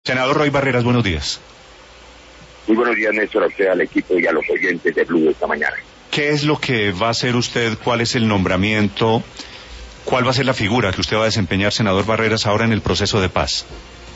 Senador Roy Barreras, buenos días. Muy buenos días, Néstor, a usted, al equipo y a los oyentes de Blue esta mañana. ¿Qué es lo que va a hacer usted? ¿Cuál es el nombramiento? ¿Cuál va a ser la figura que usted va a desempeñar, senador Barreras, ahora en el proceso de paz?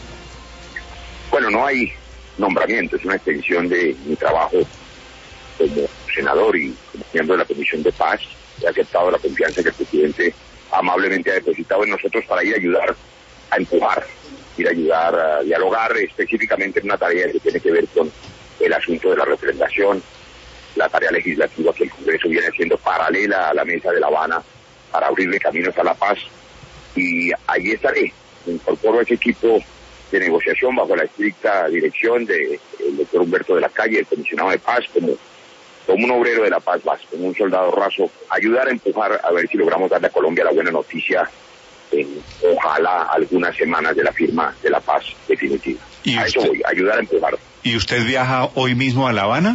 Bueno, no hay nombramiento, es una extensión de mi trabajo como senador y como miembro de la Comisión de Paz. He aceptado la confianza que el presidente amablemente ha depositado en nosotros para ir a ayudar a empujar, ir a ayudar a dialogar específicamente en una tarea que tiene que ver con el asunto de la referendación, la tarea legislativa que el Congreso viene haciendo paralela a la mesa de La Habana para abrirle caminos a la paz. Y ahí estaré, me incorporo a ese equipo de negociación bajo la estricta dirección del doctor Humberto de la Calle, el comisionado de paz, como un obrero de la paz, como un soldado raso, ayudar a empujar a ver si logramos darle a Colombia la buena noticia en, ojalá, algunas semanas de la firma de la paz definitiva. A eso voy, ayudar a empujar. ¿Y usted viaja hoy mismo a La Habana?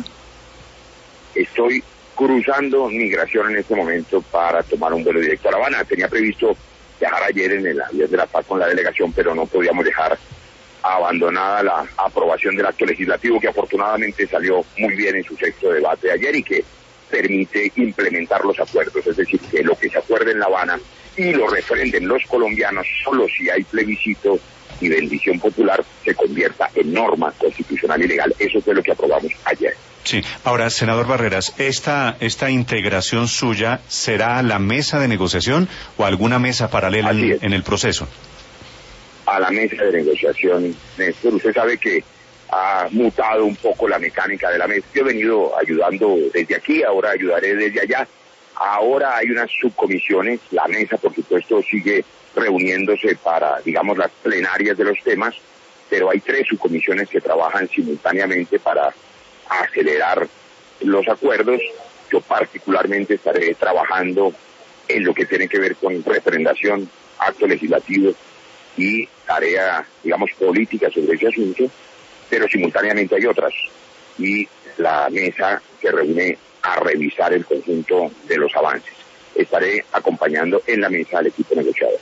Estoy cruzando migración en este momento para tomar un vuelo directo a La Habana. Tenía previsto viajar ayer en el avión de la paz con la delegación, pero no podíamos dejar abandonada la aprobación del acto legislativo, que afortunadamente salió muy bien en su sexto debate de ayer y que permite implementar los acuerdos, es decir, que lo que se acuerde en La Habana y lo refrenden los colombianos solo si hay plebiscito y bendición popular se convierta en norma constitucional y legal. Eso fue lo que aprobamos ayer. Sí. Ahora, senador Barreras, ¿esta integración suya será a la mesa de negociación o alguna mesa paralela en el proceso? A la mesa de negociación, Néstor. Usted sabe que ha mutado un poco la mecánica de la mesa. Yo he venido ayudando desde aquí, ahora ayudaré desde allá. Ahora hay unas subcomisiones, la mesa por supuesto sigue reuniéndose para, digamos, las plenarias de los temas, pero hay 3 subcomisiones que trabajan simultáneamente para acelerar los acuerdos. Yo particularmente estaré trabajando en lo que tiene que ver con referendación, acto legislativo y tarea, digamos, política sobre ese asunto, pero simultáneamente hay otras, y la mesa se reúne a revisar el conjunto de los avances. Estaré acompañando en la mesa al equipo negociador.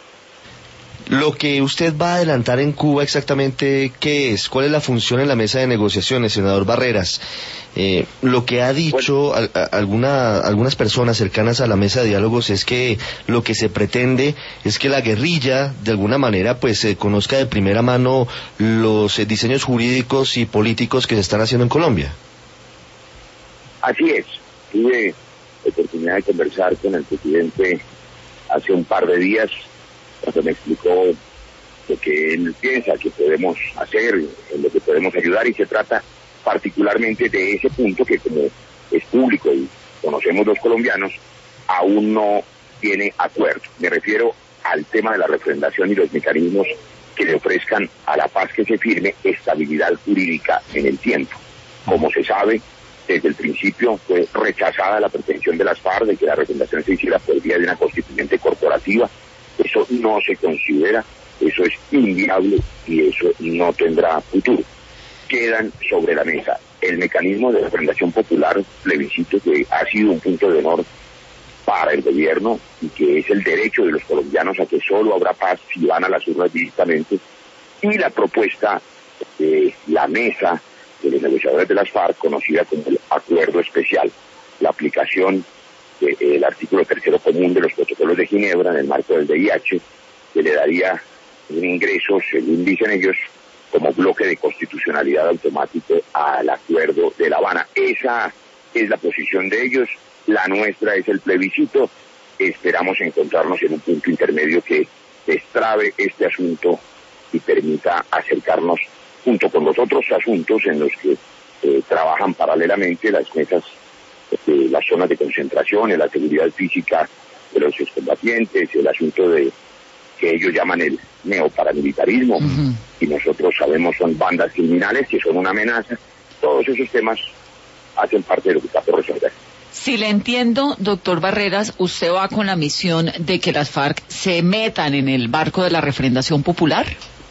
Lo que usted va a adelantar en Cuba exactamente, ¿qué es? ¿Cuál es la función en la mesa de negociaciones, senador Barreras? Lo que ha dicho algunas personas cercanas a la mesa de diálogos es que lo que se pretende es que la guerrilla, de alguna manera, pues conozca de primera mano los diseños jurídicos y políticos que se están haciendo en Colombia. Así es. Tuve la oportunidad de conversar con el presidente hace un par de días, cuando me explicó lo que él piensa que podemos hacer, en lo que podemos ayudar, y se trata particularmente de ese punto que, como es público y conocemos los colombianos, aún no tiene acuerdo. Me refiero al tema de la referendación y los mecanismos que le ofrezcan a la paz que se firme estabilidad jurídica en el tiempo. Como se sabe, desde el principio fue rechazada la pretensión de las FARC de que la referendación se hiciera por vía de una constituyente corporativa. Eso no se considera, eso es inviable y eso no tendrá futuro. Quedan sobre la mesa el mecanismo de referendación popular, plebiscito, que ha sido un punto de honor para el gobierno y que es el derecho de los colombianos a que solo habrá paz si van a las urnas directamente, y la propuesta de la mesa de los negociadores de las FARC, conocida como el acuerdo especial, la aplicación del artículo 3º común de los protocolos de Ginebra en el marco del VIH, que le daría un ingreso, según dicen ellos, como bloque de constitucionalidad automático al acuerdo de La Habana. Esa es la posición de ellos, la nuestra es el plebiscito. Esperamos encontrarnos en un punto intermedio que destrabe este asunto y permita acercarnos junto con los otros asuntos en los que trabajan paralelamente las mesas, las zonas de concentración, la seguridad física de los excombatientes, el asunto de que ellos llaman el neoparamilitarismo, y nosotros sabemos son bandas criminales que son una amenaza. Todos esos temas hacen parte de lo que está por resolver. Si le entiendo, doctor Barreras, usted va con la misión de que las FARC se metan en el barco de la referendación popular.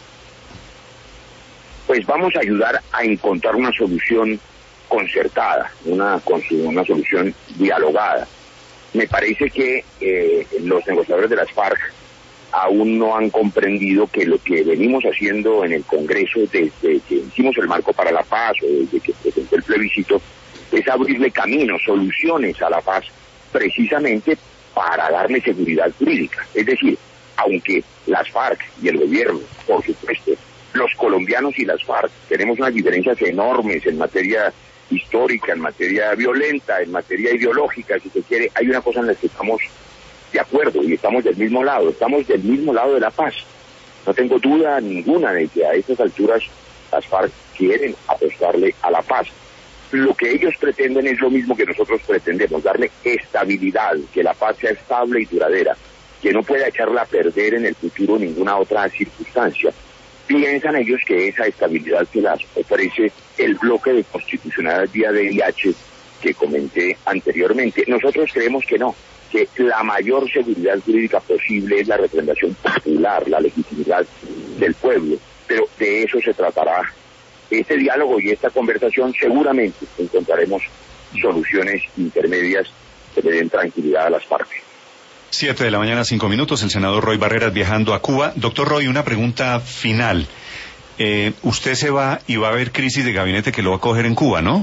Pues vamos a ayudar a encontrar una solución concertada, una solución dialogada. Me parece que los negociadores de las FARC aún no han comprendido que lo que venimos haciendo en el Congreso desde que hicimos el marco para la paz o desde que presenté el plebiscito es abrirle caminos, soluciones a la paz, precisamente para darle seguridad jurídica. Es decir, aunque las FARC y el gobierno, por supuesto, los colombianos y las FARC tenemos unas diferencias enormes en materia histórica, en materia violenta, en materia ideológica, si se quiere, hay una cosa en la que estamos de acuerdo y estamos del mismo lado de la paz. No tengo duda ninguna de que a estas alturas las FARC quieren apostarle a la paz. Lo que ellos pretenden es lo mismo que nosotros pretendemos, darle estabilidad, que la paz sea estable y duradera, que no pueda echarla a perder en el futuro ninguna otra circunstancia. Piensan ellos que esa estabilidad se las ofrece el bloque de constitucionalidad vía DIH que comenté anteriormente. Nosotros creemos que no, que la mayor seguridad jurídica posible es la representación popular, la legitimidad del pueblo, pero de eso se tratará este diálogo y esta conversación. Seguramente encontraremos soluciones intermedias que le den tranquilidad a las partes. 7 de la mañana, 5 minutos, el senador Roy Barreras viajando a Cuba. Doctor Roy, una pregunta final. Usted se va y va a haber crisis de gabinete que lo va a coger en Cuba, ¿no?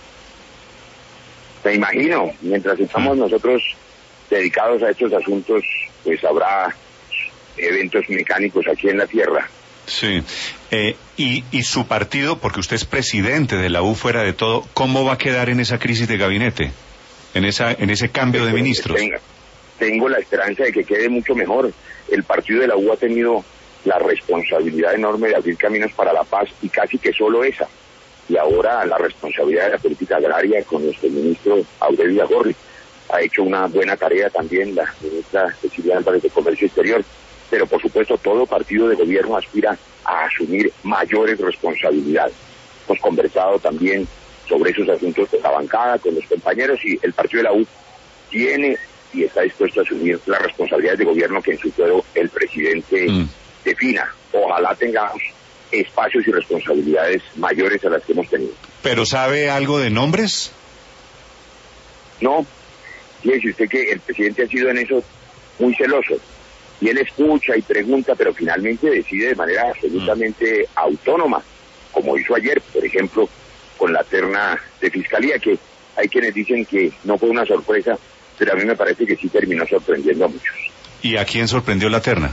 Me imagino, mientras estamos nosotros dedicados a estos asuntos, pues habrá eventos mecánicos aquí en la tierra. Sí. Y su partido, porque usted es presidente de la U fuera de todo, ¿cómo va a quedar en esa crisis de gabinete? En ese cambio de ministros. Tengo la esperanza de que quede mucho mejor. El partido de la U ha tenido la responsabilidad enorme de abrir caminos para la paz y casi que solo esa. Y ahora la responsabilidad de la política agraria con nuestro ministro Aurelio Agorri. Ha hecho una buena tarea también la ministra Cecilia Álvarez de Comercio Exterior. Pero por supuesto todo partido de gobierno aspira a asumir mayores responsabilidades. Hemos conversado también sobre esos asuntos de la bancada con los compañeros y el partido de la U tiene y está dispuesto a asumir las responsabilidades de gobierno que en su fuero el presidente defina. Ojalá tengamos espacios y responsabilidades mayores a las que hemos tenido. ¿Pero sabe algo de nombres? No, fíjese usted que el presidente ha sido en eso muy celoso. Y él escucha y pregunta, pero finalmente decide de manera absolutamente autónoma, como hizo ayer, por ejemplo, con la terna de fiscalía, que hay quienes dicen que no fue una sorpresa, pero a mí me parece que sí terminó sorprendiendo a muchos. ¿Y a quién sorprendió la terna?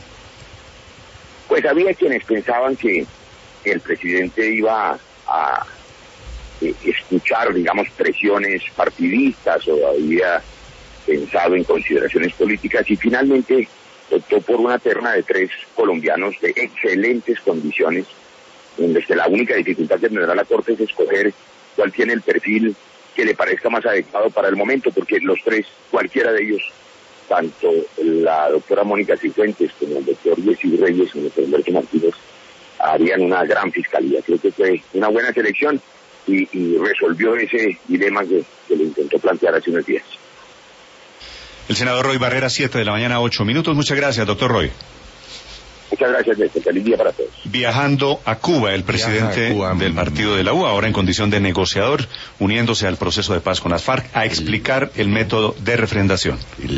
Pues había quienes pensaban que el presidente iba a escuchar, digamos, presiones partidistas o había pensado en consideraciones políticas y finalmente optó por una terna de 3 colombianos de excelentes condiciones, en las que la única dificultad que tendrá la Corte es escoger cuál tiene el perfil que le parezca más adecuado para el momento, porque los 3, cualquiera de ellos, tanto la doctora Mónica Cifuentes como el doctor Yesí Reyes y el doctor Humberto Martínez, harían una gran fiscalía. Creo que fue una buena selección y resolvió ese dilema que le intentó plantear hace unos días. El senador Roy Barreras, 7 de la mañana, 8 minutos. Muchas gracias, doctor Roy. Muchas gracias, Néstor. Feliz día para todos. Viajando a Cuba, el presidente del partido de la U, ahora en condición de negociador, uniéndose al proceso de paz con las FARC, a explicar el método de refrendación.